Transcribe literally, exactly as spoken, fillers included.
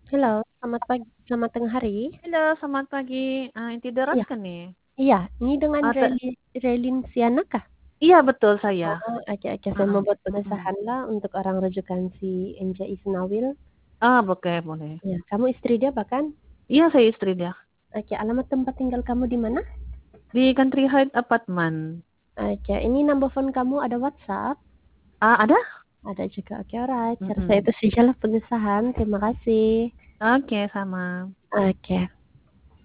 Halo, selamat pagi selamat tengah hari. Halo, selamat pagi. Eee, Inti Darat Iya. kan nih? Iya, ini dengan Eee, te Reli Relin-Siana kah? Iya betul saya. Oh, oke oke. Saya Heeh, mau buat mhm. pengesahanlah untuk orang rujukan si Anja Ismail. Ah, oke boleh. Ya, kamu istri dia bahkan? Iya, saya istri dia. Oke, alamat tempat tinggal kamu di mana? Di Country Heights Apartment. Oke, ini number phone kamu ada WhatsApp? Ah, ada? Ada juga. Oke, alright. Saya rasa Mhm. itu sajalah pengesahan. Terima kasih. Oke, sama. Oke.